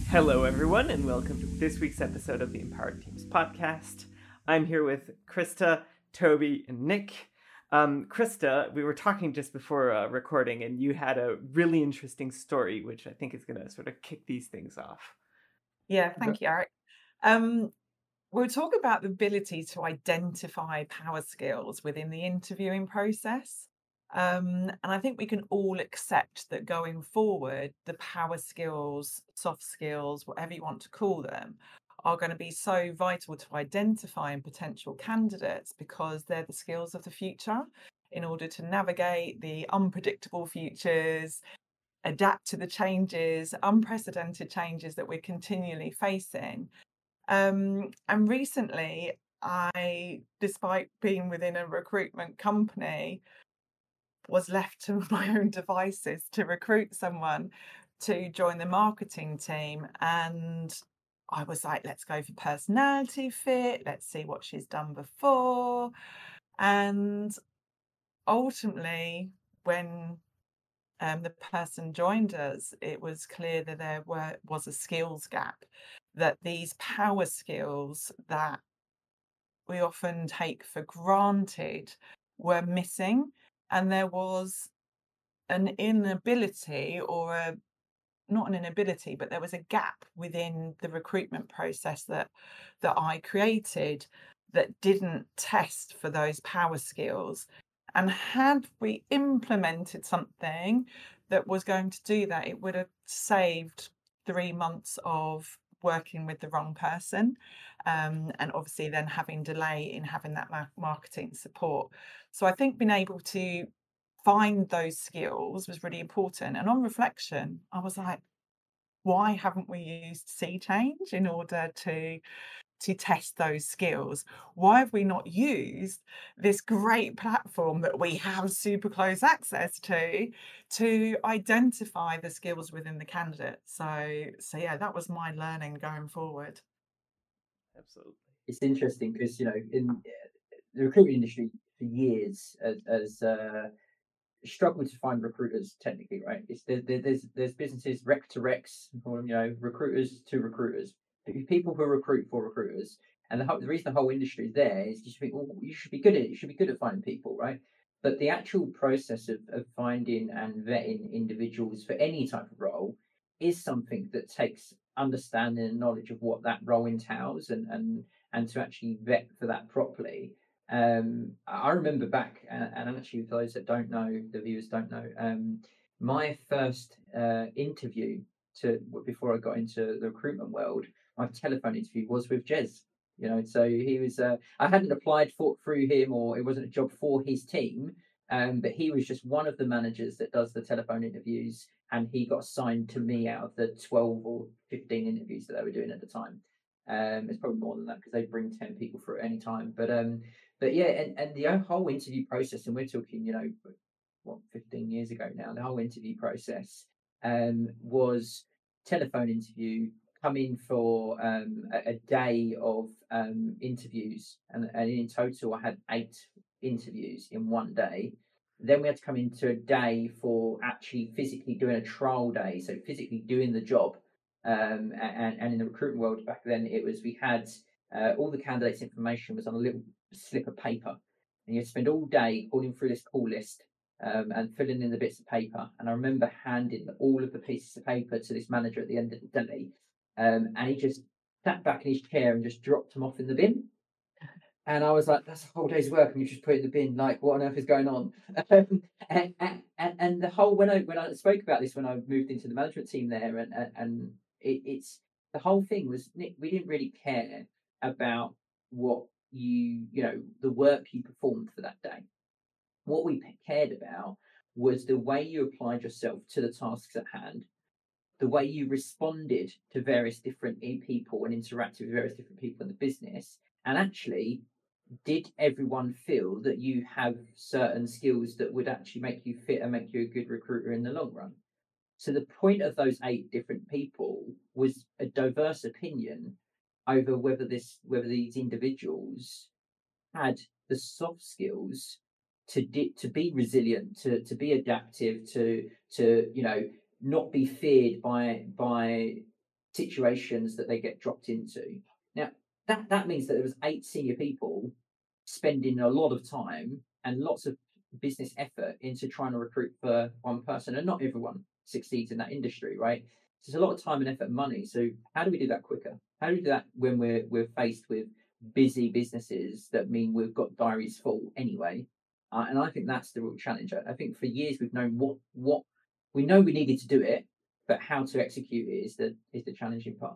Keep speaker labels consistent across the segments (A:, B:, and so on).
A: Hello, everyone, and welcome to this week's episode of the Empowered Teams podcast. I'm here with Krista, Toby, and Nick. Krista, we were talking just before recording, and you had a really interesting story, which I think is going to sort of kick these things off.
B: Yeah, thank you, Eric. We'll talk about the ability to identify power skills within the interviewing process. And I think we can all accept that going forward, the power skills, soft skills, whatever you want to call them, are going to be so vital to identifying potential candidates because they're the skills of the future in order to navigate the unpredictable futures, adapt to the changes, unprecedented changes that we're continually facing. And recently, despite being within a recruitment company, was left to my own devices to recruit someone to join the marketing team. And I was like, let's go for personality fit. Let's see what she's done before. And ultimately, when the person joined us, it was clear that was a skills gap, that these power skills that we often take for granted were missing. And there was an inability not an inability, but there was a gap within the recruitment process that I created that didn't test for those power skills. And had we implemented something that was going to do that, it would have saved 3 months of working with the wrong person, and obviously then having delay in having that marketing support. So I think being able to find those skills was really important. And on reflection, I was like, why haven't we used Sea Change in order to test those skills? Why have we not used this great platform that we have super close access to identify the skills within the candidate? So yeah, that was my learning going forward.
A: Absolutely.
C: It's interesting because in the recruitment industry for years has struggled to find recruiters. Technically, right? There's businesses rec to recs, or recruiters to recruiters, people who recruit for recruiters. And the reason the whole industry is there is just think, well, you should be good at it. You should be good at finding people, right? But the actual process of finding and vetting individuals for any type of role is something that takes understanding and knowledge of what that role entails, and to actually vet for that properly. I remember back, and actually, for those that don't know, the viewers don't know, my first interview before I got into the recruitment world, my telephone interview was with Jez. So he was. I hadn't applied through him, or it wasn't a job for his team. But he was just one of the managers that does the telephone interviews, and he got assigned to me out of the 12 or 15 interviews that they were doing at the time. It's probably more than that because they bring 10 people through at any time. But yeah, and the whole interview process, and we're talking, 15 years ago now, the whole interview process was telephone interview, come in for a day of interviews, and in total I had 8 interviews in one day. Then we had to come into a day for actually physically doing a trial day, so physically doing the job. And in the recruitment world back then, it was we had all the candidates' information was on a little slip of paper, and you had to spend all day calling through this call list, and filling in the bits of paper. And I remember handing all of the pieces of paper to this manager at the end of the day, and he just sat back in his chair and just dropped them off in the bin. And I was like, that's a whole day's work, and you just put it in the bin. Like, what on earth is going on? And the whole when I spoke about this when I moved into the management team there, and it's the whole thing was, Nick, we didn't really care about what the work you performed for that day. What we cared about was the way you applied yourself to the tasks at hand, the way you responded to various different people and interacted with various different people in the business, and actually, did everyone feel that you have certain skills that would actually make you fit and make you a good recruiter in the long run? So the point of those 8 different people was a diverse opinion over whether these individuals had the soft skills to be resilient, to be adaptive, to not be feared by situations that they get dropped into. Now, that means that there was 8 senior people spending a lot of time and lots of business effort into trying to recruit for one person, and not everyone succeeds in that industry, right? So there's a lot of time and effort and money. So how do we do that quicker? How do we do that when we're faced with busy businesses that mean we've got diaries full anyway? And I think that's the real challenge. I think for years we've known what we know we needed to do it, but how to execute it is the challenging part.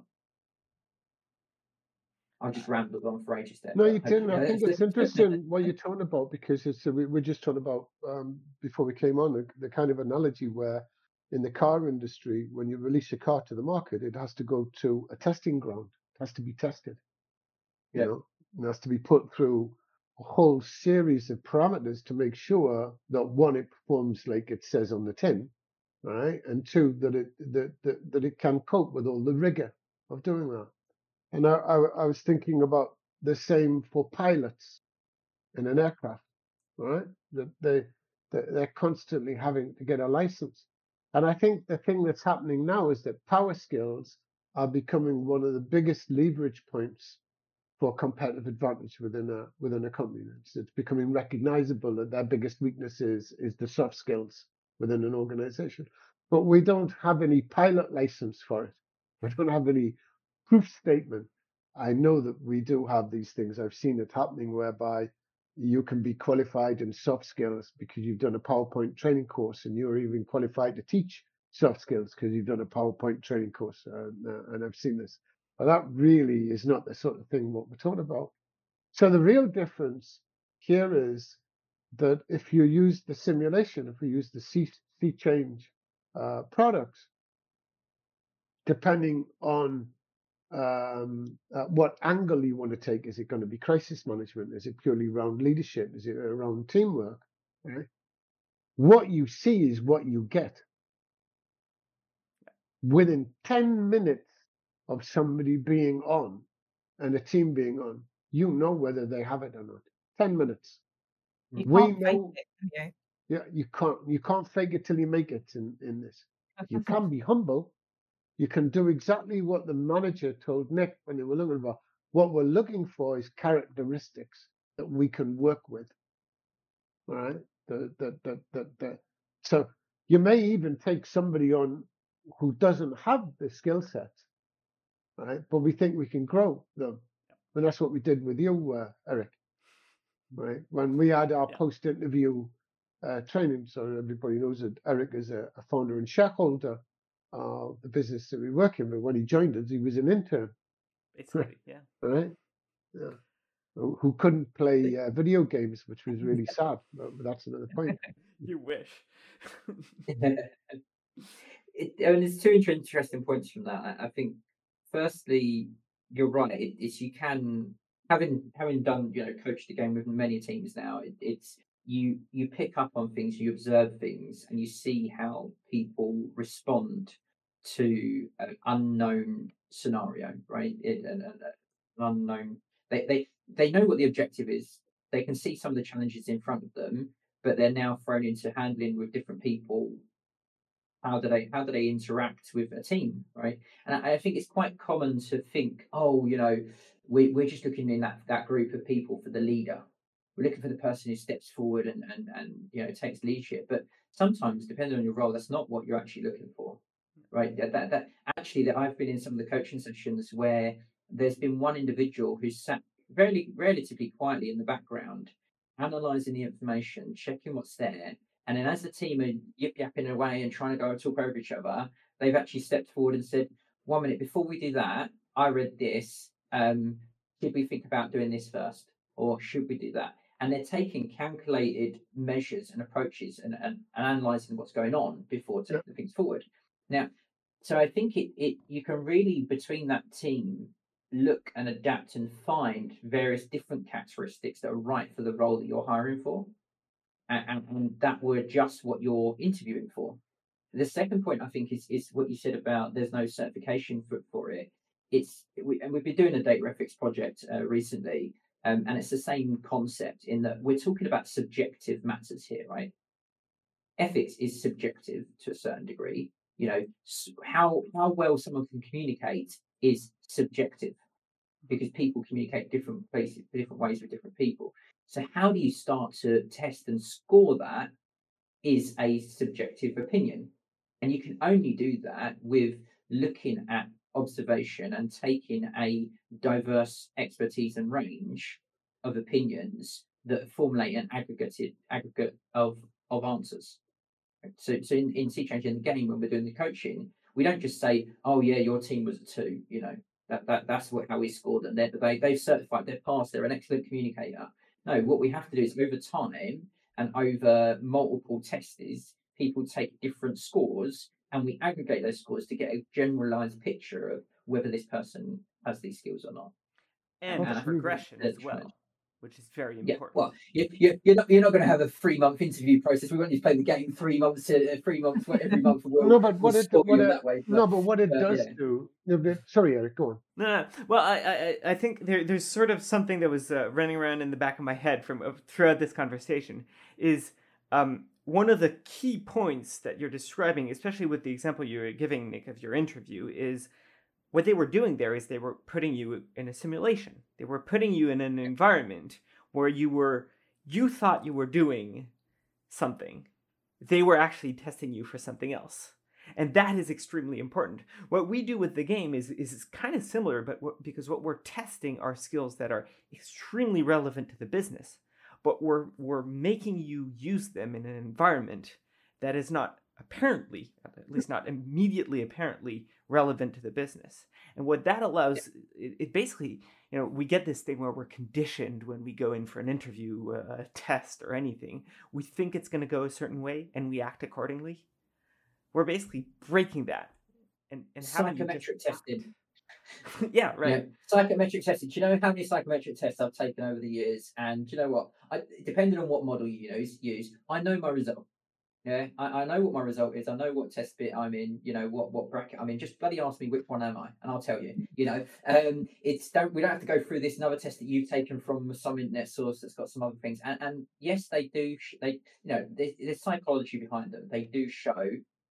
C: I just rambled on for ages there.
D: No,
C: but
D: you didn't.
C: hopefully
D: I think it's
C: that's
D: interesting what you're talking about, because it's we're just talking about before we came on the kind of analogy where in the car industry, when you release a car to the market, it has to go to a testing ground. It has to be tested. You
C: Yeah.
D: know, it has to be put through a whole series of parameters to make sure that one, it performs like it says on the tin, right, and two, that it can cope with all the rigor of doing that. And I was thinking about the same for pilots in an aircraft, right? That they're constantly having to get a license. And I think the thing that's happening now is that power skills are becoming one of the biggest leverage points for competitive advantage within a company. It's becoming recognizable that their biggest weakness is the soft skills within an organization. But we don't have any pilot license for it. We don't have any proof statement. I know that we do have these things. I've seen it happening whereby you can be qualified in soft skills because you've done a PowerPoint training course, and you're even qualified to teach soft skills because you've done a PowerPoint training course. And I've seen this. But that really is not the sort of thing what we're talking about. So the real difference here is that if you use the simulation, if we use the sea change products, depending on what angle you want to take, is it going to be crisis management? Is it purely around leadership? Is it around teamwork? Right? What you see is what you get. Within 10 minutes of somebody being on and a team being on, you know whether they have it or not. 10 minutes.
B: You
D: We
B: can't fake
D: know.
B: it, can you?
D: Yeah, you can't fake it till you make it in this. You can be humble. You can do exactly what the manager told Nick when they were looking for. What we're looking for is characteristics that we can work with. All right. So you may even take somebody on who doesn't have the skill set, right? But we think we can grow them. And that's what we did with you, Eric, right? When we had our post-interview training, so everybody knows that Eric is a founder and shareholder of the business that we work in. But when he joined us, he was an intern.
A: Basically, yeah.
D: Right? Yeah. Who couldn't play video games, which was really sad. But that's another point.
A: You wish.
C: There's two interesting points from that. I think, firstly, you're right. It's you can having done coached the game with many teams now. It's you pick up on things, you observe things, and you see how people respond to an unknown scenario, right? An unknown. They know what the objective is. They can see some of the challenges in front of them, but they're now thrown into handling with different people. How do they interact with a team, right? And I think it's quite common to think, oh, we're just looking in that group of people for the leader. We're looking for the person who steps forward and takes leadership. But sometimes, depending on your role, that's not what you're actually looking for, right? That I've been in some of the coaching sessions where there's been one individual who's sat relatively quietly in the background, analysing the information, checking what's there. And then as the team are yip-yapping away and trying to go and talk over each other, they've actually stepped forward and said, 1 minute, before we do that, I read this. Should we think about doing this first? Or should we do that? And they're taking calculated measures and approaches and analysing what's going on before taking things forward. Now, so I think you can really, between that team, look and adapt and find various different characteristics that are right for the role that you're hiring for. And that will adjust what you're interviewing for. The second point, I think, is what you said about there's no certification for it. We've been doing a data ethics project recently, and it's the same concept in that we're talking about subjective matters here, right? Ethics is subjective to a certain degree, how well someone can communicate is subjective, because people communicate different ways with different people. So how do you start to test and score that is a subjective opinion. And you can only do that with looking at observation and taking a diverse expertise and range of opinions that formulate an aggregate of answers. So in Sea Change, in the game, when we're doing the coaching, we don't just say, "Oh yeah, your team was a 2." That's how we scored them. They've certified, they've passed, they're an excellent communicator. No, what we have to do is over time and over multiple tests, people take different scores and we aggregate those scores to get a generalized picture of whether this person has these skills or not.
A: And the progression as well, which is very important.
C: Yeah, well, you're not going to have a 3-month interview process. We want you to play the game 3 months, every month.
D: No, but what it does do. Sorry, Eric, go on.
A: No. Well, I think there's sort of something that was running around in the back of my head from throughout this conversation is one of the key points that you're describing, especially with the example you were giving, Nick, of your interview, is what they were doing there is they were putting you in a simulation. They were putting you in an environment where you thought you were doing something. They were actually testing you for something else. And that is extremely important. What we do with the game is kind of similar, but because what we're testing are skills that are extremely relevant to the business, but we're making you use them in an environment that is not apparently, at least not immediately apparently, relevant to the business. And what that allows, it basically, we get this thing where we're conditioned when we go in for an interview, a test or anything. We think it's going to go a certain way and we act accordingly. We're basically breaking that. And
C: psychometric testing.
A: Yeah, right.
C: Yeah. Psychometric testing. Do you know how many psychometric tests I've taken over the years? And do you know what? Depending on what model you use, I know my result. Yeah, I know what my result is. I know what test bit I'm in. What bracket I'm in. Just bloody ask me which one am I, and I'll tell you. We don't have to go through this another test that you've taken from some internet source that's got some other things. And yes, they do. There's psychology behind them. They do show,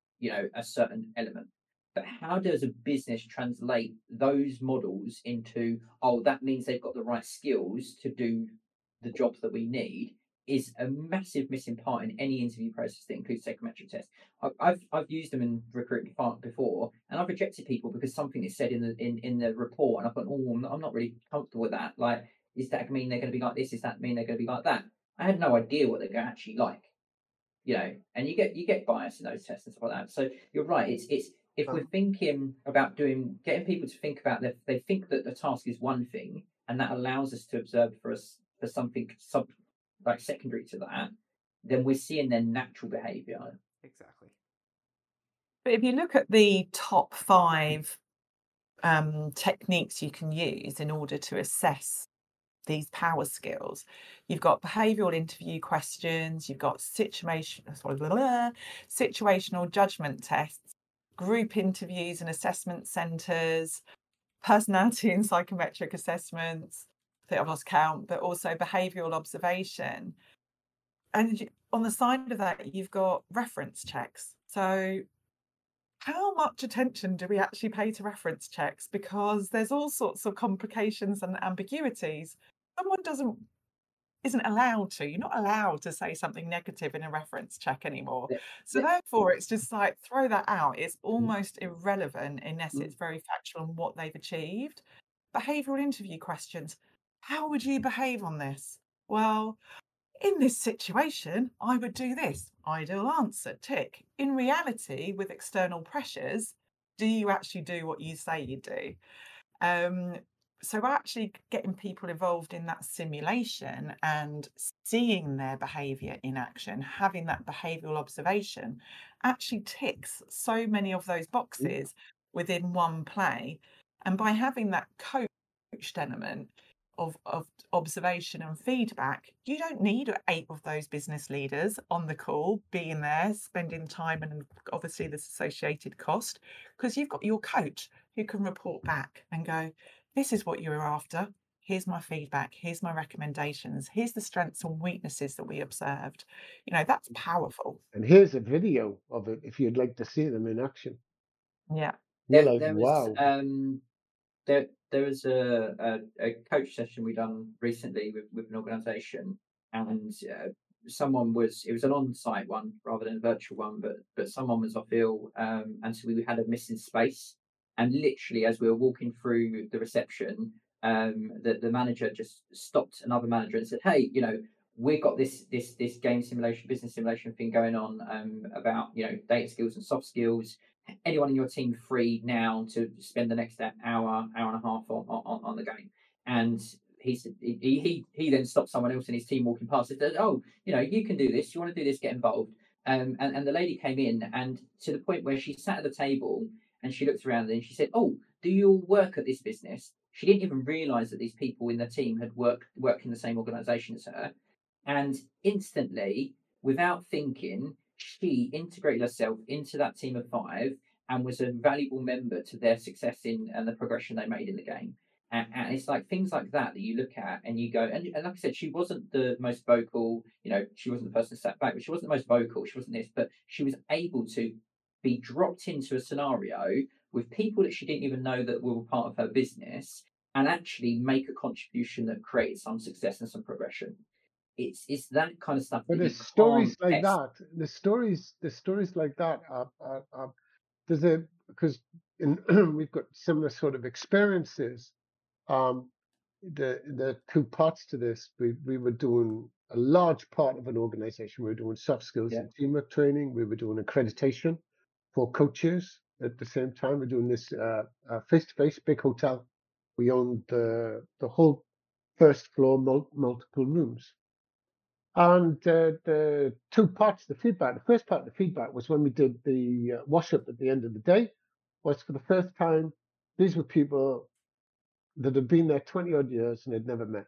C: a certain element. But how does a business translate those models into, that means they've got the right skills to do the jobs that we need, is a massive missing part in any interview process that includes psychometric tests. I've used them in recruitment before, and I've rejected people because something is said in the report, and I've gone, I'm not really comfortable with that. Like, is that mean they're going to be like this? Does that mean they're going to be like that? I had no idea what they're actually like, And you get bias in those tests and stuff like that. So you're right. It's if we're thinking about getting people to think about that, they think that the task is one thing, and that allows us to observe for something like secondary to that, then we're seeing their natural behavior.
A: Exactly.
B: But if you look at the top 5 techniques you can use in order to assess these power skills, you've got behavioural interview questions, you've got situational judgment tests, group interviews and assessment centres, personality and psychometric assessments, I think I've lost count, but also behavioural observation. And on the side of that, you've got reference checks. So how much attention do we actually pay to reference checks? Because there's all sorts of complications and ambiguities. Someone isn't allowed to. You're not allowed to say something negative in a reference check anymore. So therefore, it's just like, throw that out. It's almost irrelevant unless it's very factual on what they've achieved. Behavioural interview questions. How would you behave on this? Well, in this situation, I would do this. Ideal answer, tick. In reality, with external pressures, do you actually do what you say you do? So actually getting people involved in that simulation and seeing their behaviour in action, having that behavioural observation, actually ticks so many of those boxes within one play. And by having that coached element of observation and feedback, you don't need 8 of those business leaders on the call, being there, spending time, and obviously this associated cost, because you've got your coach who can report back and go, this is what you were after. here's my feedback, here's my recommendations, here's the strengths and weaknesses that we observed. That's powerful.
D: And here's a video of it if you'd like to see them in action.
B: Yeah.
D: You're
C: There,
D: like,
C: there was
D: wow.
C: there was a coach session we done recently with an organisation, and it was an on-site one rather than a virtual one, but someone was off ill, and so we had a missing space, and literally as we were walking through the reception, the manager just stopped another manager and said, "Hey, we've got this game simulation, business simulation thing going on, about data skills and soft skills. Anyone in your team free now to spend the next hour and a half on the game?" And he said he then stopped someone else in his team walking past and said, "Oh, you can do this. You want to do this? Get involved." And the lady came in, and to the point where she sat at the table and she looked around and she said, "Oh, do you all work at this business?" She didn't even realise that these people in the team had worked in the same organisation as her, and instantly, without thinking, she integrated herself into that team of 5 and was a valuable member to their success and the progression they made in the game. And it's like things like that you look at and you go, and like I said, she wasn't the most vocal, she wasn't the person that sat back, but she wasn't the most vocal, she wasn't this, but she was able to be dropped into a scenario with people that she didn't even know that were part of her business and actually make a contribution that created some success and some progression. It's that kind of stuff
D: But
C: that you
D: there's stories
C: can't
D: like
C: test.
D: that. The stories like that are there's a because in we've got similar sort of experiences. Um, the two parts to this. We were doing a large part of an organization. We were doing soft skills
C: Yeah,
D: and teamwork training. We were doing accreditation for coaches. At the same time, we're doing this face-to-face big hotel. We owned the whole first floor, multiple rooms. And the two parts of the feedback. The first part of the feedback was when we did the wash up at the end of the day. Was for the first time. These were people that had been there 20 odd years and had never met.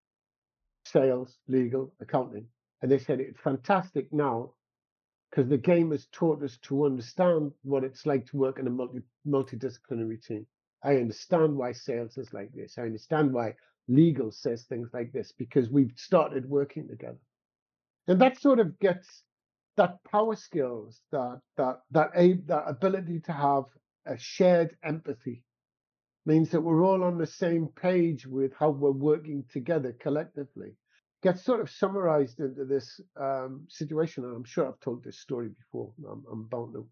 D: Sales, legal, accounting, and they said it's fantastic now because the game has taught us to understand what it's like to work in a multidisciplinary team. I understand why sales is like this. I understand why legal says things like this because we've started working together. And that sort of gets that power skills, that ability to have a shared empathy means that we're all on the same page with how we're working together collectively. Gets sort of summarized into this situation, and I'm sure I've told this story before. I'm bound to,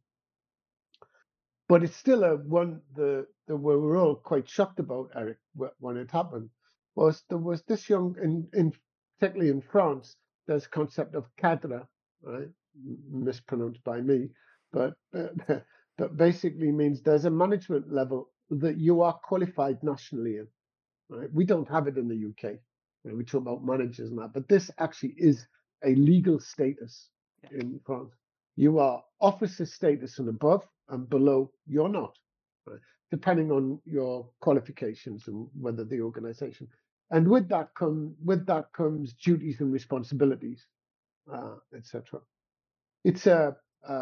D: but it's still a one the where we're all quite shocked about, Eric, when it happened. There was this young in particularly in France. There's a concept of cadre, right? Mispronounced by me, but that basically means there's a management level that you are qualified nationally in. Right? We don't have it in the UK. We talk about managers and that, but this actually is a legal status in France. You are officer status and above, and below you're not, right? Depending on your qualifications and whether the organisation. And with that comes duties and responsibilities, etc. It's a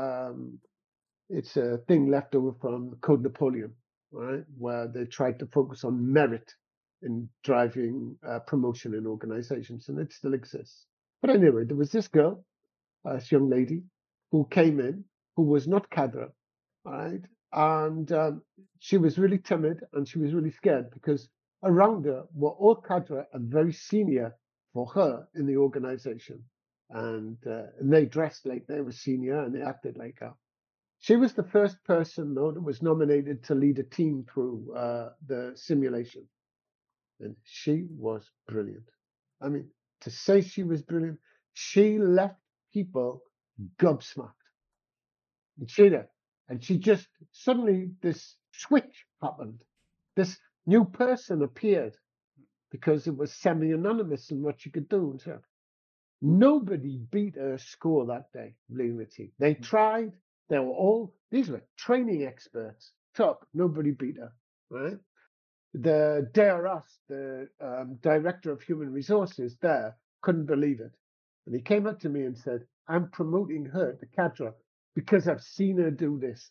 D: thing left over from Code Napoleon, right, where they tried to focus on merit in driving promotion in organizations, and it still exists. But anyway, there was this girl, this young lady, who came in, who was not cadre, right, and she was really timid and she was really scared because around her were all cadre and very senior for her in the organization, and they dressed like they were senior and they acted like her. She was the first person, though, that was nominated to lead a team through the simulation. And she was brilliant. I mean, to say she was brilliant, she left people gobsmacked. And she did. And she just, suddenly, this switch happened. This new person appeared because it was semi-anonymous in what she could do. And so nobody beat her score that day, believe me. They tried. These were training experts. Top, nobody beat her, right? The DRS, the director of human resources there, couldn't believe it. And he came up to me and said, I'm promoting her to cadre because I've seen her do this,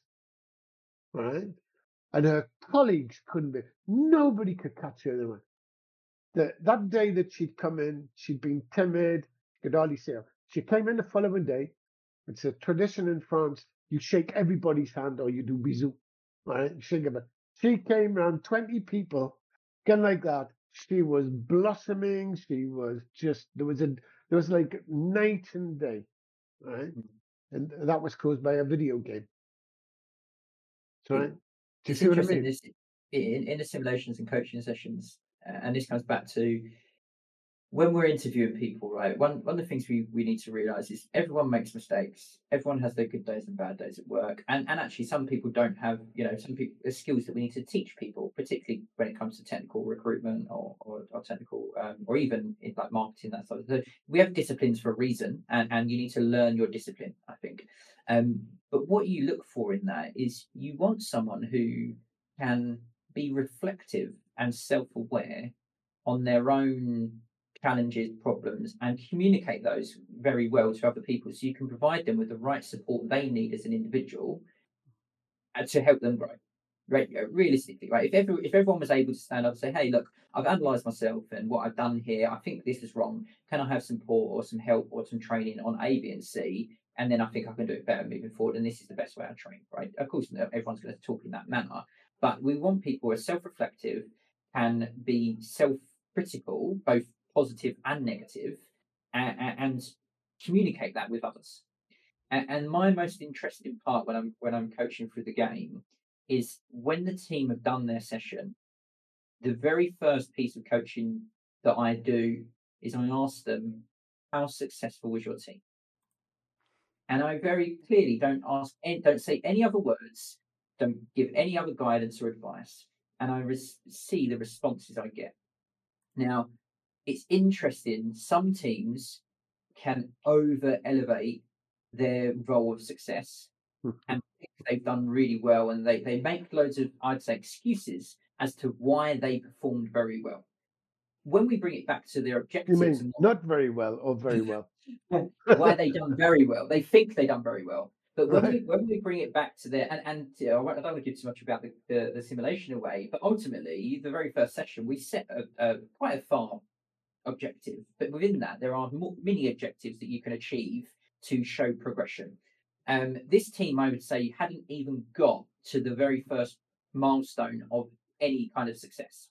D: right? And her colleagues couldn't be, nobody could catch her. They went, that day that she'd come in, she'd been timid, could hardly say her. She came in the following day. It's a tradition in France. You shake everybody's hand or you do bisous. Right? You shake it. She came around 20 people, again like that. She was blossoming. She was just there was like night and day, right? And that was caused by a video game. Right? Do you
C: It's
D: see what I
C: interesting.
D: mean?
C: In the simulations and coaching sessions, and this comes back to when we're interviewing people, right? One of the things we need to realize is everyone makes mistakes. Everyone has their good days and bad days at work, and actually some people don't have, some people there's skills that we need to teach people, particularly when it comes to technical recruitment or technical or even in like marketing, that sort of. So we have disciplines for a reason, and you need to learn your discipline, I think. But what you look for in that is you want someone who can be reflective and self-aware on their own challenges, problems, and communicate those very well to other people, so you can provide them with the right support they need as an individual and to help them grow. Right, realistically, right? If everyone was able to stand up and say, "Hey, look, I've analysed myself and what I've done here. I think this is wrong. Can I have support or some help or some training on A, B, and C? And then I think I can do it better moving forward. And this is the best way I train." Right? Of course, everyone's going to talk in that manner, but we want people who are self-reflective, can be self-critical, both positive and negative, and communicate that with others. And my most interesting part when I'm coaching through the game is when the team have done their session, the very first piece of coaching that I do is I ask them, how successful was your team? And I very clearly don't say any other words, don't give any other guidance or advice. And I see the responses I get. Now, it's interesting. Some teams can over elevate their role of success and think they've done really well, and they make loads of, I'd say, excuses as to why they performed very well. When we bring it back to their
D: You
C: objectives
D: mean
C: and
D: not very well or very well?
C: why they done very well, they think they done very well. But
D: Right.
C: when we bring it back to their and I don't want to give too much about the simulation away, but ultimately the very first session we set a quite a far objective, but within that there are mini objectives that you can achieve to show progression. This team, I would say, hadn't even got to the very first milestone of any kind of success.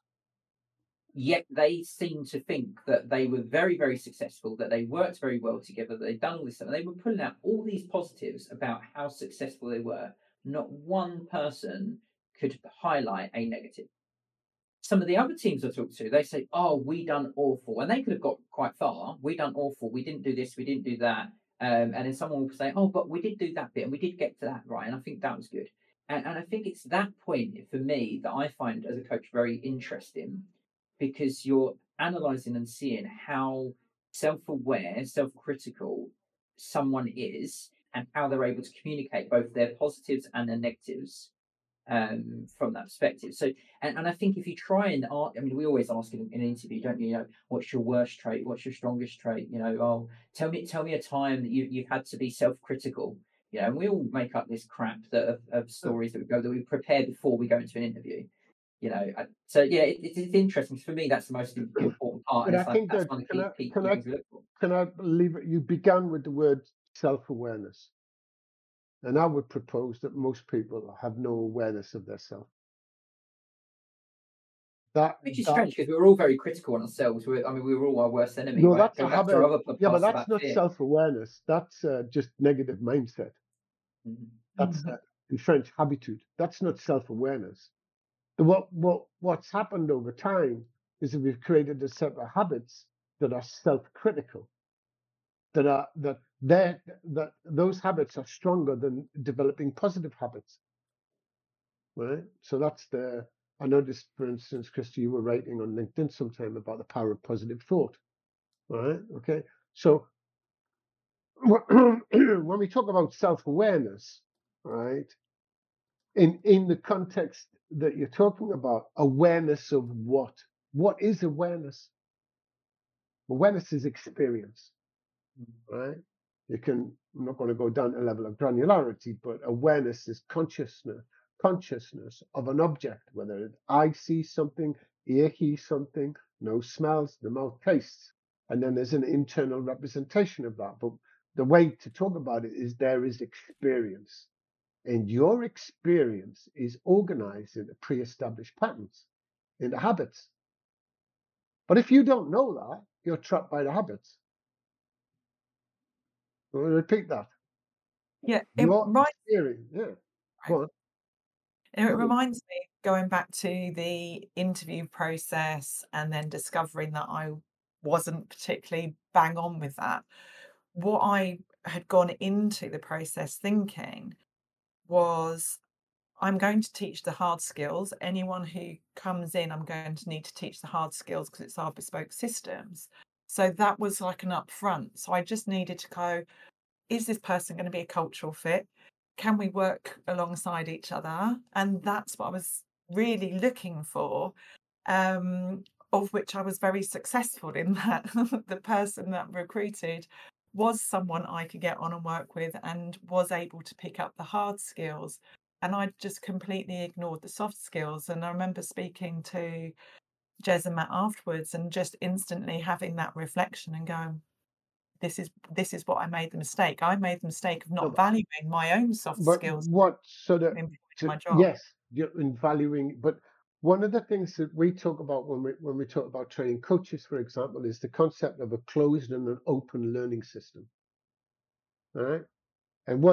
C: Yet they seemed to think that they were very, very successful, that they worked very well together, that they'd done all this stuff. And they were pulling out all these positives about how successful they were. Not one person could highlight a negative. Some of the other teams I talk to, they say, "Oh, we done awful," and they could have got quite far. We done awful. We didn't do this. We didn't do that. And then someone will say, "Oh, but we did do that bit, and we did get to that right." And I think that was good. And I think it's that point for me that I find as a coach very interesting, because you're analysing and seeing how self-aware, self-critical someone is, and how they're able to communicate both their positives and their negatives from that perspective. So, and I think if you try and, I mean, we always ask in an interview, don't you? You know, what's your worst trait? What's your strongest trait? You know, oh, tell me a time that you've had to be self-critical. You know, and we all make up this crap of stories that we prepare before we go into an interview. You know, so yeah, it's interesting. For me, that's the most important part,
D: But
C: and
D: I
C: it's like
D: think
C: that's
D: that
C: one of the key
D: can
C: things we look for.
D: I leave it? You began with the word self-awareness, and I would propose that most people have no awareness of their self.
C: Which is strange because we're all very critical on ourselves. We were all our worst enemy,
D: No,
C: right?
D: that's
C: Go
D: a
C: back to our
D: habit.
C: other
D: Yeah, but
C: podcasts
D: that's
C: about
D: not
C: fear.
D: self-awareness. That's just negative mindset. That's in French habitude. That's not self-awareness. What's happened over time is that we've created a set of habits that are self-critical. That those habits are stronger than developing positive habits. Right? So that's I noticed, for instance, Christy, you were writing on LinkedIn sometime about the power of positive thought. Right? Okay. So when we talk about self-awareness, right, in the context that you're talking about, awareness of what? What is awareness? Awareness is experience, right? I'm not going to go down to a level of granularity, but awareness is consciousness of an object, whether I see something, ear hears something, nose smells, the mouth tastes, and then there's an internal representation of that. But the way to talk about it is there is experience, and your experience is organized into pre-established patterns, into habits. But if you don't know that, you're trapped by the habits. I'm going to repeat that.
B: Yeah,
D: Your experience, Go on.
B: it reminds me, going back to the interview process and then discovering that I wasn't particularly bang on with that. What I had gone into the process thinking was, I'm going to teach the hard skills. Anyone who comes in, I'm going to need to teach the hard skills because it's our bespoke systems. So that was like an upfront. So I just needed to go, is this person going to be a cultural fit? Can we work alongside each other? And that's what I was really looking for, of which I was very successful in that. The person that recruited was someone I could get on and work with and was able to pick up the hard skills. And I just completely ignored the soft skills. And I remember speaking to Jez and Matt afterwards and just instantly having that reflection and going, this is what I made the mistake. I made the mistake of not valuing my own soft skills.
D: Yes, you're in valuing, but one of the things that we talk about when we talk about training coaches, for example, is the concept of a closed and an open learning system. All right. And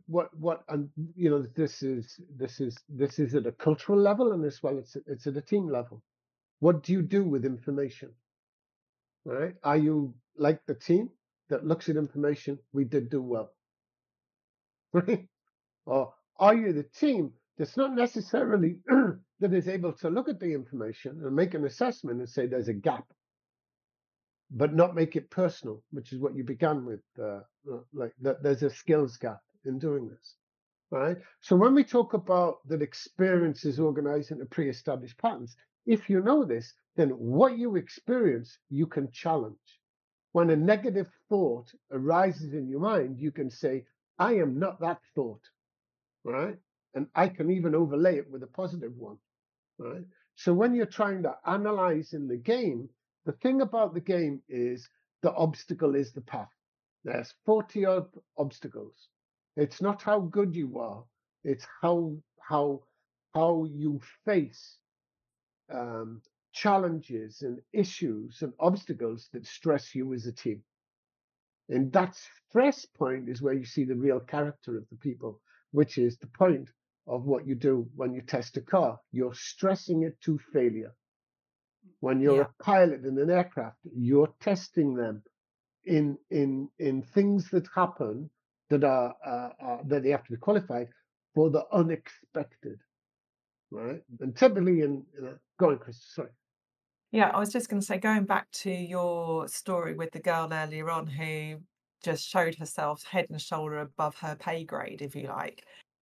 D: this is at a cultural level, and as well it's at a team level. What do you do with information? All right. Are you like the team that looks at information? We did do well. Right? Or are you the team that's not necessarily that is able to look at the information and make an assessment and say there's a gap, but not make it personal, which is what you began with, like that there's a skills gap in doing this, right? So when we talk about that experience is organized into pre-established patterns, if you know this, then what you experience, you can challenge. When a negative thought arises in your mind, you can say, I am not that thought, right? And I can even overlay it with a positive one, right? So when you're trying to analyze in the game, the thing about the game is the obstacle is the path. There's 40 odd obstacles. It's not how good you are. It's how you face challenges and issues and obstacles that stress you as a team. And that stress point is where you see the real character of the people, which is the point of what you do when you test a car. You're stressing it to failure. When you're a pilot in an aircraft, you're testing them in things that happen that are that they have to be qualified for the unexpected, right? And typically go on, Chris. Sorry.
B: Yeah, I was just going to say, going back to your story with the girl earlier on who just showed herself head and shoulder above her pay grade, if you like.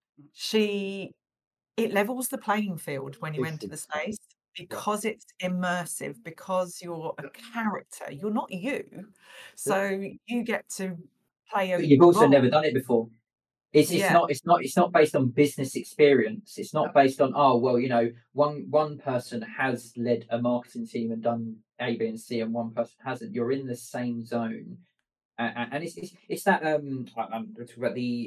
B: It levels the playing field when you enter the space because it's immersive, because you're a character. You're not you. So you get to play a
C: But you've also
B: role.
C: never done it before. It's not based on business experience. It's not based on, oh well, one person has led a marketing team and done A, B, and C, and one person hasn't. You're in the same zone, and it's that I'm talking about the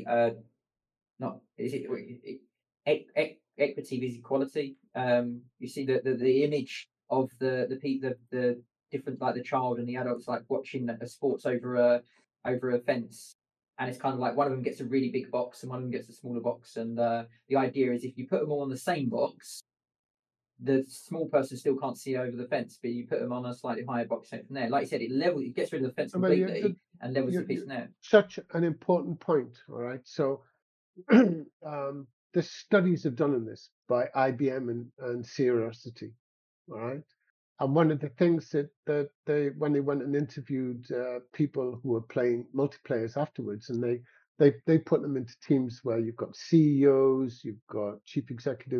C: equity is equality. You see the image of the different, like the child and the adults, like watching a sports over a fence. And it's kind of like one of them gets a really big box and one of them gets a smaller box. And the idea is if you put them all on the same box, the small person still can't see over the fence, but you put them on a slightly higher box from there. Like you said, it gets rid of the fence completely and levels the piece in there.
D: Such an important point. All right. So the studies have done on this by IBM and Serosity. All right. And one of the things that they, when they went and interviewed people who were playing multiplayers afterwards, and they put them into teams where you've got CEOs, you've got chief executive,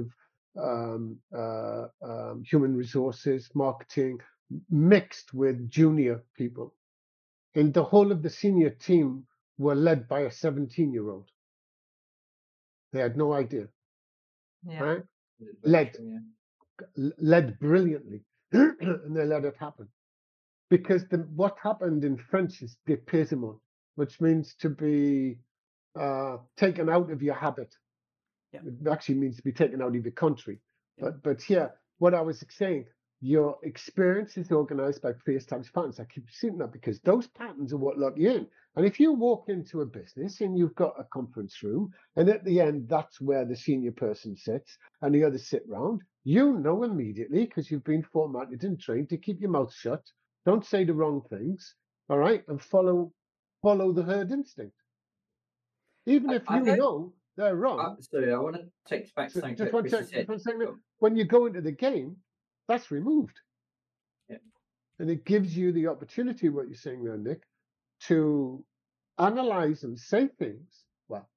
D: human resources, marketing, mixed with junior people. And the whole of the senior team were led by a 17-year-old. They had no idea, right? Led brilliantly. and they let it happen. Because what happened in French is dépaysement, which means to be taken out of your habit.
A: Yeah.
D: It actually means to be taken out of your country.
A: Yeah.
D: But here, what I was saying, your experience is organized by pre-established patterns. I keep seeing that because those patterns are what lock you in. And if you walk into a business and you've got a conference room, and at the end, that's where the senior person sits and the others sit round, you know immediately, because you've been formatted and trained to keep your mouth shut, don't say the wrong things, all right, and follow the herd instinct. Even if you know they're wrong.
C: Sorry, I want to take back
D: So
C: something
D: just
C: that
D: one
C: Chris
D: second.
C: said.
D: Just one second. When you go into the game, that's removed.
C: Yeah.
D: And it gives you the opportunity, what you're saying there, Nick, to analyze and say things, well,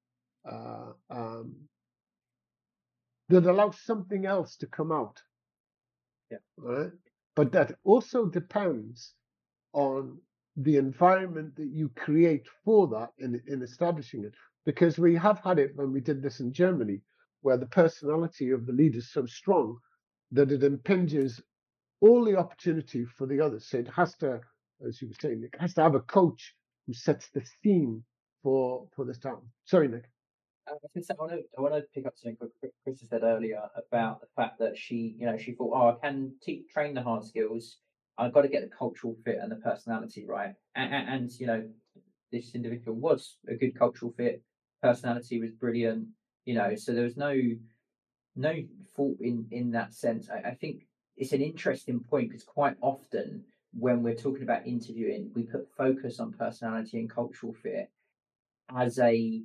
D: that allow something else to come out.
C: Yeah.
D: Right? But that also depends on the environment that you create for that in establishing it. Because we have had it when we did this in Germany, where the personality of the leader is so strong that it impinges all the opportunity for the others. So it has to, as you were saying, Nick, has to have a coach who sets the theme for this town. Sorry, Nick.
C: I want to pick up something Chris said earlier about the fact that she thought, oh, I can train the hard skills. I've got to get the cultural fit and the personality right. And this individual was a good cultural fit. Personality was brilliant. So there was no fault in that sense. I think it's an interesting point because quite often when we're talking about interviewing, we put focus on personality and cultural fit as a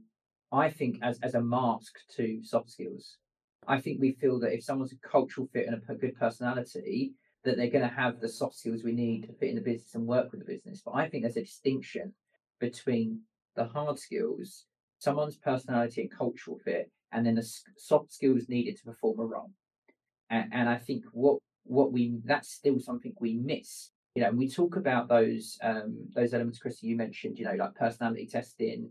C: mask to soft skills. I think we feel that if someone's a cultural fit and a good personality, that they're going to have the soft skills we need to fit in the business and work with the business. But I think there's a distinction between the hard skills, someone's personality and cultural fit, and then the soft skills needed to perform a role. And I think that's still something we miss. We talk about those elements, Chris, you mentioned, like personality testing,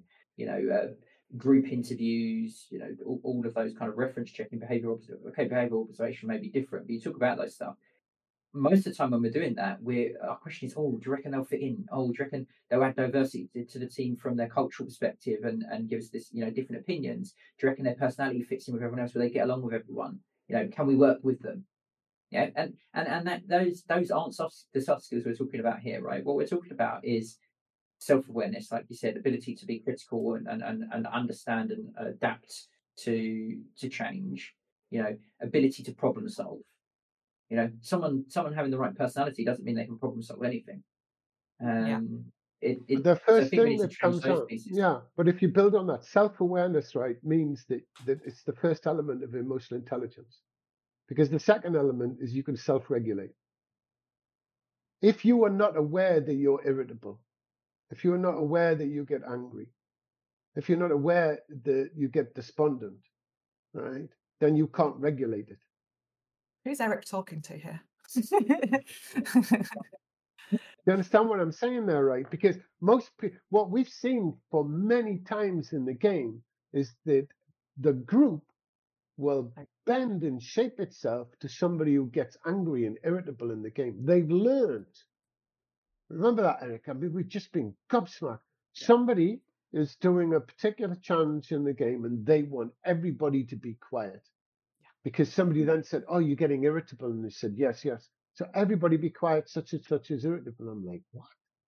C: group interviews, all of those kind of reference checking, behavioral observation may be different, but you talk about those stuff. Most of the time when we're doing that, our question is, do you reckon they'll fit in? Do you reckon they'll add diversity to the team from their cultural perspective and give us this, different opinions? Do you reckon their personality fits in with everyone else? Will they get along with everyone? Can we work with them? Yeah, and that those aren't the soft skills we're talking about here, right? What we're talking about is self-awareness, like you said, ability to be critical and understand and adapt to change, ability to problem solve. Someone having the right personality doesn't mean they can problem solve anything.
D: The first thing that comes out, but if you build on that, self-awareness, right, means that it's the first element of emotional intelligence, because the second element is you can self-regulate. If you are not aware that you're irritable, if you're not aware that you get angry, if you're not aware that you get despondent, right, then you can't regulate it.
B: Who's Eric talking to here?
D: You understand what I'm saying there, right? Because what we've seen for many times in the game is that the group will bend and shape itself to somebody who gets angry and irritable in the game. They've learned. Remember that, Eric? I mean, we've just been gobsmacked. Somebody is doing a particular challenge in the game and they want everybody to be quiet. Because somebody then said, oh, you're getting irritable. And they said, yes. So everybody be quiet, such and such is irritable. I'm like, what?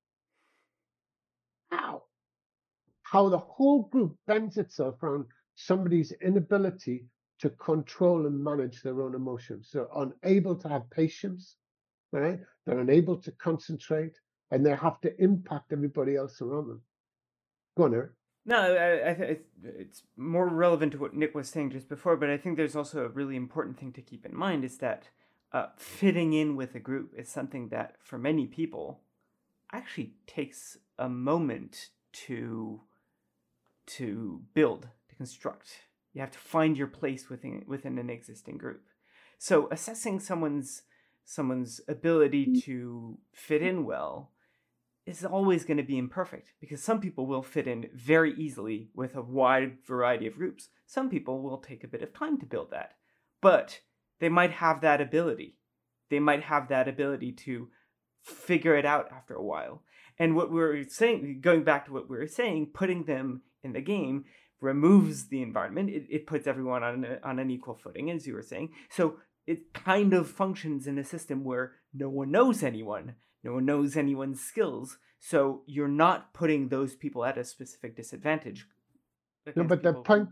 D: How the whole group bends itself around somebody's inability to control and manage their own emotions. They're unable to have patience, right? They're unable to concentrate, and they have to impact everybody else around them. Go on, Eric.
A: No, it's more relevant to what Nick was saying just before, but I think there's also a really important thing to keep in mind is that fitting in with a group is something that, for many people, actually takes a moment to build, to construct. You have to find your place within an existing group. So assessing someone's ability to fit in well is always going to be imperfect, because some people will fit in very easily with a wide variety of groups. Some people will take a bit of time to build that, but they might have that ability. they might have that ability to figure it out after a while. And what we're saying, going back to what we were saying, putting them in the game removes the environment. It puts everyone on an equal footing, as you were saying. So it kind of functions in a system where no one knows anyone. No one knows anyone's skills. So you're not putting those people at a specific disadvantage.
D: No, but the point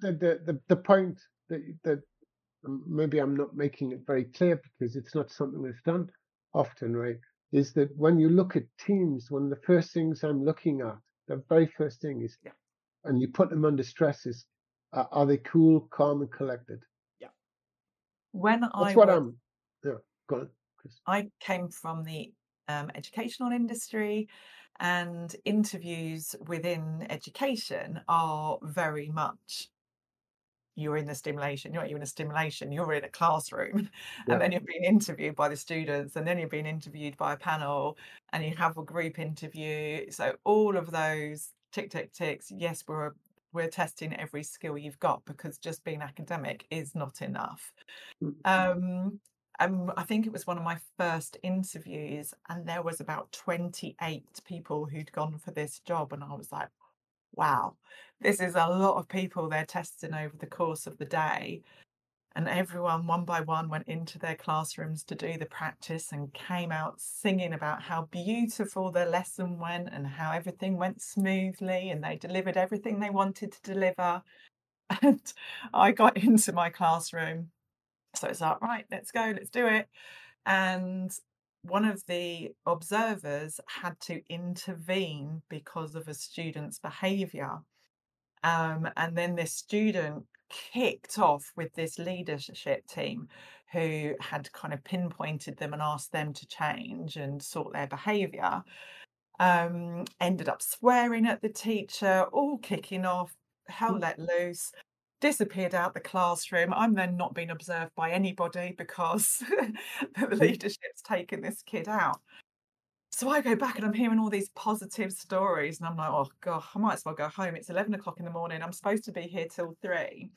D: that maybe I'm not making it very clear because it's not something that's done often, right? Is that when you look at teams, one of the first things I'm looking at, the very first thing is, and you put them under stress, is are they cool, calm, and collected?
A: Yeah.
B: When
D: That's
B: I
D: what
B: was,
D: I'm. Yeah, go on, Chris.
B: I came from the educational industry, and interviews within education are very much you're in a stimulation, you're in a classroom,
D: Yeah.
B: and then you're being interviewed by the students, and then you're being interviewed by a panel, and you have a group interview. So all of those ticks, yes, we're testing every skill you've got, because just being academic is not enough. I think it was one of my first interviews, and there was about 28 people who'd gone for this job, and I was like, wow, this is a lot of people they're testing over the course of the day. And everyone, one by one, went into their classrooms to do the practice and came out singing about how beautiful their lesson went and how everything went smoothly and they delivered everything they wanted to deliver. And I got into my classroom. So it's like, right, let's go, let's do it. And one of the observers had to intervene because of a student's behaviour. And then this student kicked off with this leadership team who had kind of pinpointed them and asked them to change and sort their behaviour. Ended up swearing at the teacher, all kicking off, hell let loose, disappeared out the classroom. I'm then not being observed by anybody because the leadership's taken this kid out. So I go back and I'm hearing all these positive stories, and I'm like, oh God, I might as well go home. It's 11 o'clock in the morning. I'm supposed to be here till 3.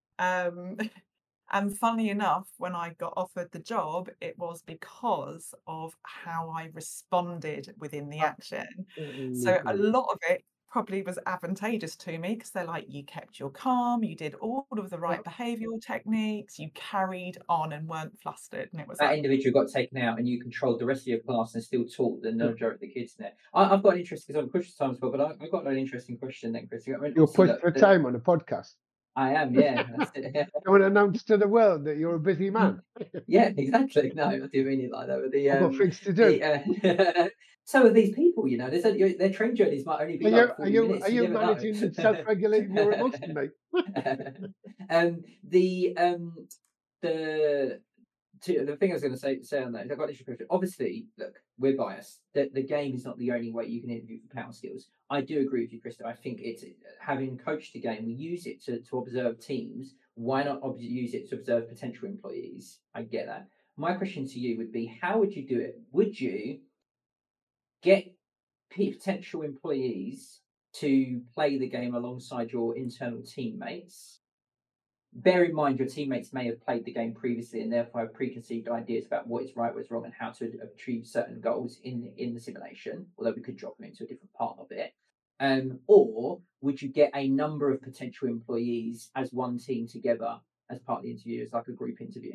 B: And funnily enough, when I got offered the job, it was because of how I responded within the action. So a lot of it probably was advantageous to me, because they're like, you kept your calm, you did all of the right behavioural techniques, you carried on and weren't flustered. And it was
C: that individual got taken out and you controlled the rest of your class and still taught the majority of the kids there. I've got an interesting, because I'm pushed for time as well, but I've got an interesting question then, Chris.
D: You're pushed for time on a podcast.
C: I am, yeah.
D: You want to announce to the world that you're a busy man.
C: Yeah, exactly. No, I do mean it like that. But
D: I've got things to do.
C: Some of these people, their train journeys might only be like 40 minutes.
D: Are you managing and self-regulating your emotion, mate?
C: The thing I was going to say on that is I've got an question. Obviously, look, we're biased. The game is not the only way you can interview for power skills. I do agree with you, Krista. I think it's having coached the game, we use it to observe teams. Why not use it to observe potential employees? I get that. My question to you would be, how would you do it? Would you get potential employees to play the game alongside your internal teammates? Bear in mind, your teammates may have played the game previously and therefore have preconceived ideas about what is right, what is wrong, and how to achieve certain goals in the simulation, although we could drop them into a different part of it. Or would you get a number of potential employees as one team together as part of the interview, as like a group interview?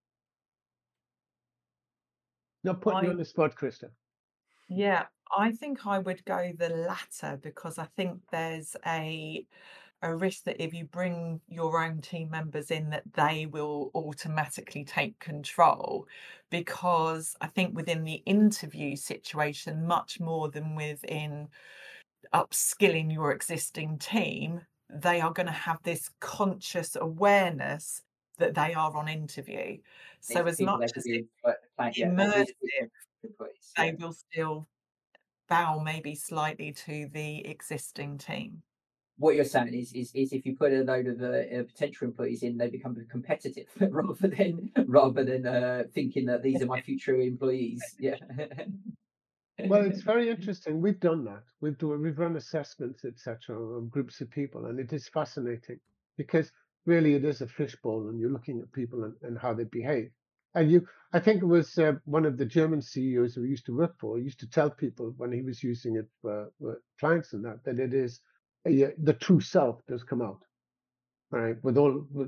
D: Not putting you on the spot, Krista.
B: Yeah, I think I would go the latter, because I think there's a risk that if you bring your own team members in, that they will automatically take control, because I think within the interview situation, much more than within upskilling your existing team, they are going to have this conscious awareness that they are on interview. So as much as it's immersive, they will still bow maybe slightly to the existing team.
C: What you're saying is if you put a load of potential employees in, they become competitive rather than thinking that these are my future employees. Yeah.
D: Well, it's very interesting. We've done that. We've run assessments, etc., of groups of people, and it is fascinating because really it is a fishbowl, and you're looking at people and how they behave. And I think it was one of the German CEOs who we used to work for used to tell people when he was using it for clients and that it is the true self does come out, right? With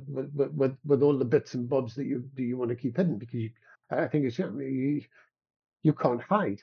D: all the bits and bobs that you want to keep hidden, because I think it's you can't hide.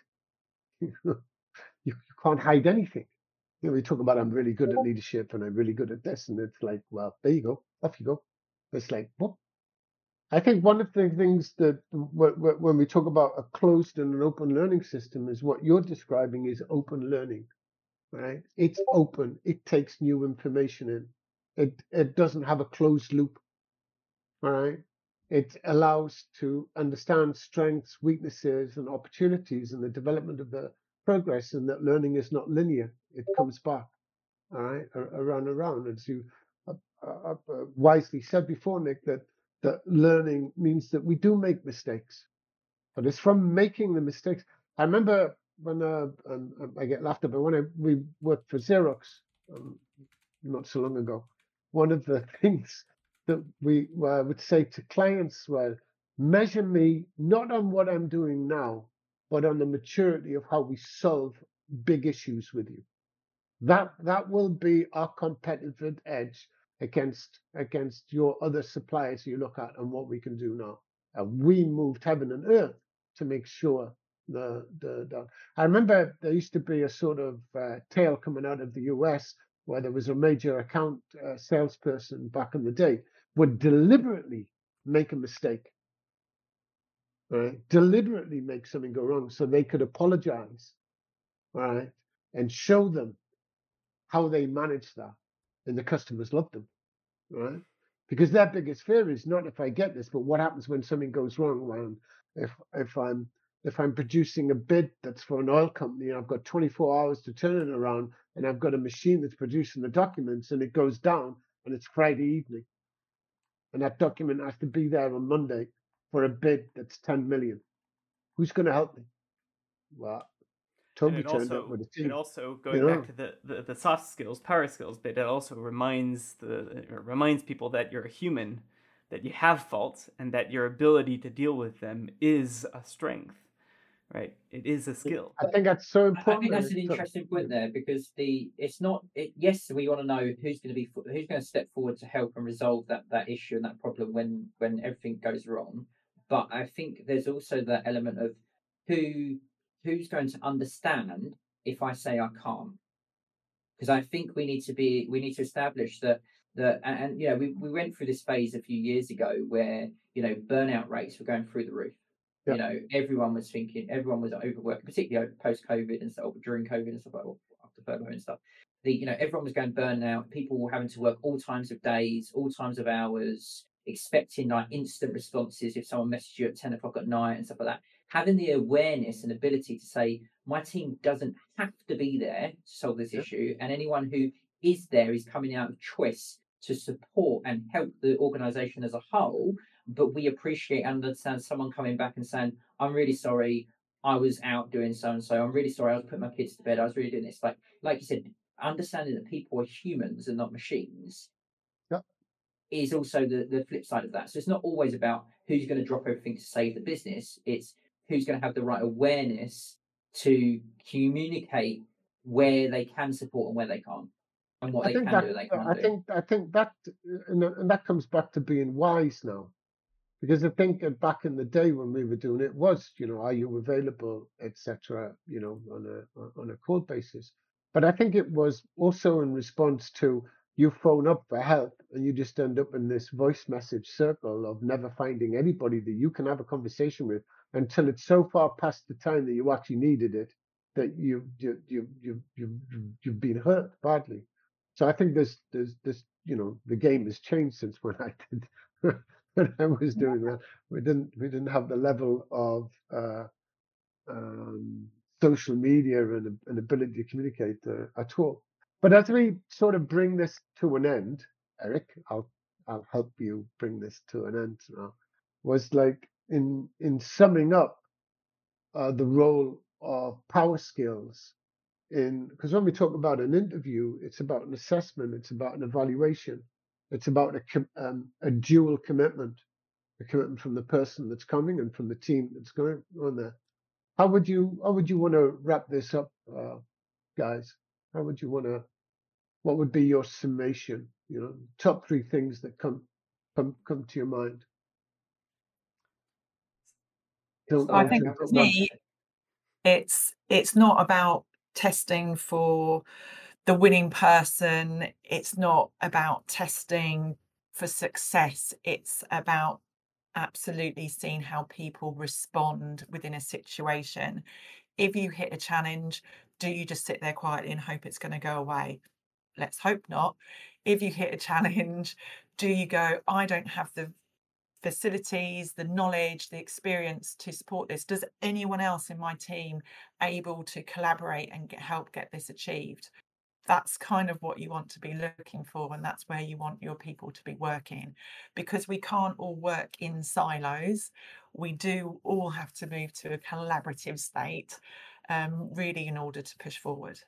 D: You can't hide anything. We talk about I'm really good at leadership and I'm really good at this, and it's like, well, there you go, off you go. It's like, what? I think one of the things that when we talk about a closed and an open learning system is what you're describing is open learning, right? It's open. It takes new information in. It doesn't have a closed loop, all right? It allows to understand strengths, weaknesses, and opportunities in the development of the progress, and that learning is not linear. It comes back, all right, around and around. As you wisely said before, Nick, that learning means that we do make mistakes, but it's from making the mistakes. I remember when I get laughed at, but when we worked for Xerox not so long ago, one of the things that we would say to clients was, measure me not on what I'm doing now, but on the maturity of how we solve big issues with you. That will be our competitive edge against your other suppliers you look at and what we can do now. And we moved heaven and earth to make sure the I remember there used to be a sort of tale coming out of the US where there was a major account salesperson back in the day would deliberately make a mistake, right? Deliberately make something go wrong so they could apologize, right? And show them how they manage that, and the customers love them, right? Because their biggest fear is not if I get this, but what happens when something goes wrong. When if I'm producing a bid that's for an oil company, and I've got 24 hours to turn it around, and I've got a machine that's producing the documents, and it goes down, and it's Friday evening, and that document has to be there on Monday for a bid that's 10 million. Who's going to help me? Well, Toby turned up with a team.
A: It also going back to the soft skills, power skills bit, it also reminds people that you're a human, that you have faults, and that your ability to deal with them is a strength, right? It is a skill.
D: I think that's so important.
C: I think that's an interesting point there, because yes, we want to know who's going to step forward to help and resolve that issue and that problem when everything goes wrong. But I think there's also that element of who's going to understand if I say I can't, because I think we need to establish that and we went through this phase a few years ago where burnout rates were going through the roof. Yep. Everyone was overworked, particularly post COVID and stuff, during COVID and stuff, like after furlough and stuff. Everyone was going burnout. People were having to work all times of days, all times of hours, expecting like instant responses if someone messaged you at 10 o'clock at night and stuff like that. Having the awareness and ability to say, my team doesn't have to be there to solve this issue, and anyone who is there is coming out of choice to support and help the organization as a whole. But we appreciate and understand someone coming back and saying, I'm really sorry, I was out doing so and so. I'm really sorry, I was putting my kids to bed. I was really doing this. Like you said, understanding that people are humans and not machines.
D: Yep.
C: Is also the flip side of that. So it's not always about who's going to drop everything to save the business. It's who's going to have the right awareness to communicate where they can support and where they can't, and what they can do and they can't do.
D: I think that, and that comes back to being wise now, because I think back in the day when we were doing it was, are you available, etc., on a code basis. But I think it was also in response to you phone up for help and you just end up in this voice message circle of never finding anybody that you can have a conversation with until it's so far past the time that you actually needed it that you've been hurt badly. So I think there's the game has changed since when I did when I was doing that. We didn't have the level of social media and ability to communicate at all. But as we sort of bring this to an end, Eric, I'll help you bring this to an end now. Was like in summing up the role of power skills because when we talk about an interview, it's about an assessment, it's about an evaluation, it's about a dual commitment. a commitment from the person that's coming and from the team that's going on there. How would you want to wrap this up, guys? How would you want to? What would be your summation? Top 3 things that come to your mind.
B: I think for me, it's not about testing for the winning person. It's not about testing for success. It's about absolutely seeing how people respond within a situation. If you hit a challenge, do you just sit there quietly and hope it's going to go away? Let's hope not. If you hit a challenge, do you go, I don't have the facilities, the knowledge, the experience to support this? Does anyone else in my team able to collaborate and help get this achieved? That's kind of what you want to be looking for, and that's where you want your people to be working, because we can't all work in silos. We do all have to move to a collaborative state, really, in order to push forward.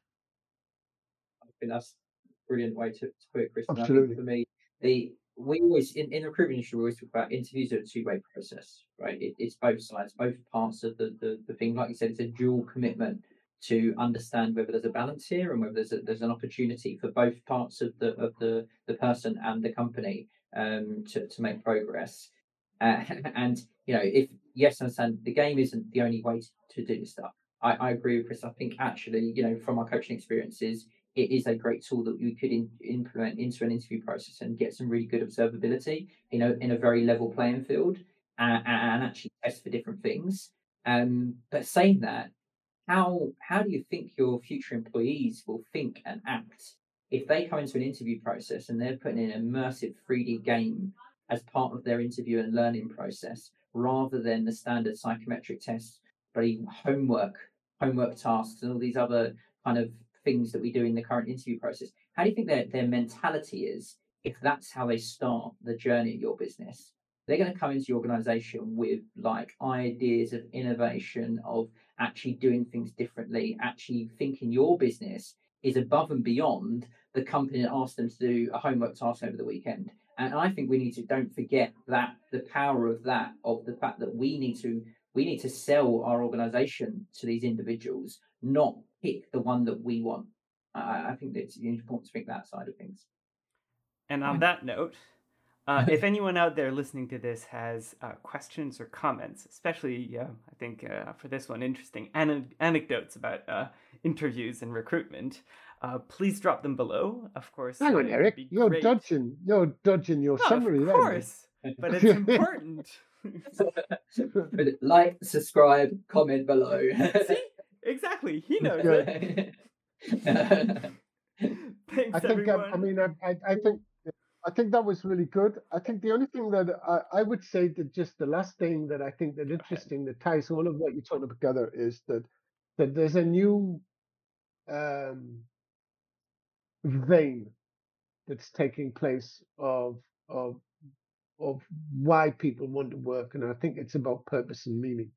C: I think that's a brilliant way to put it, Kristen.
D: Absolutely.
C: I think for me, we always in the recruitment industry, we always talk about interviews are a two-way process, right? It's both sides, both parts of the thing. Like you said, it's a dual commitment to understand whether there's a balance here and whether there's an opportunity for both parts of the person and the company to make progress. And if yes, I understand the game isn't the only way to do this stuff. I agree with Chris. I think actually, from our coaching experiences, it is a great tool that we could implement into an interview process and get some really good observability, in a very level playing field, and actually test for different things. But saying that, how do you think your future employees will think and act if they come into an interview process and they're putting in an immersive 3D game as part of their interview and learning process, rather than the standard psychometric tests, but even homework tasks and all these other kind of things that we do in the current interview process? How do you think their mentality is if that's how they start the journey at your business? They're going to come into your organization with like ideas of innovation, of actually doing things differently, actually thinking your business is above and beyond the company that asked them to do a homework task over the weekend. And I think we need to don't forget that the power of that, of the fact that we need to sell our organization to these individuals, not pick the one that we want. I think that it's important to think that side of things.
A: And on that note, if anyone out there listening to this has questions or comments, especially, I think for this one, interesting anecdotes about interviews and recruitment, please drop them below. Of course.
D: Hang on, Eric. You're dodging your summary there.
A: Of course, but it's important.
C: Like, subscribe, comment below.
A: See? Exactly. He knows it. Thanks, everyone.
D: I think that was really good. I think the only thing that I would say, that just the last thing that I think that interesting that ties all of what you're talking about together is that there's a new vein that's taking place of why people want to work, and I think it's about purpose and meaning,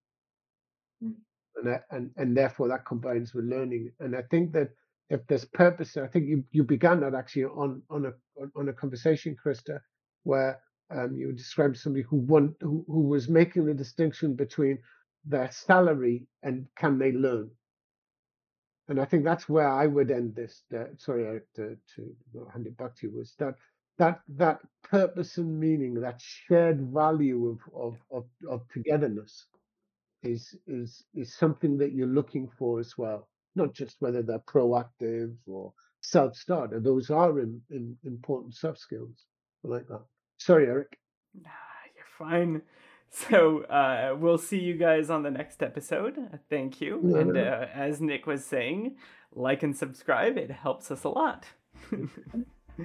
D: and therefore that combines with learning. And I think that if there's purpose, I think you began that actually on a conversation, Krista, where you described somebody who was making the distinction between their salary and can they learn. And I think that's where I would end this. Sorry, Eric, to hand it back to you. Was that purpose and meaning, that shared value of togetherness, is something that you're looking for as well. Not just whether they're proactive or self-starter. Those are important soft skills. I like that. Sorry, Eric.
A: Nah, you're fine. So we'll see you guys on the next episode. Thank you.
D: No,
A: and
D: no.
A: As Nick was saying, like and subscribe. It helps us a lot.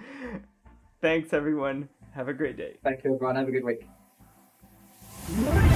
A: Thanks, everyone. Have a great day.
C: Thank you, everyone. Have a good week.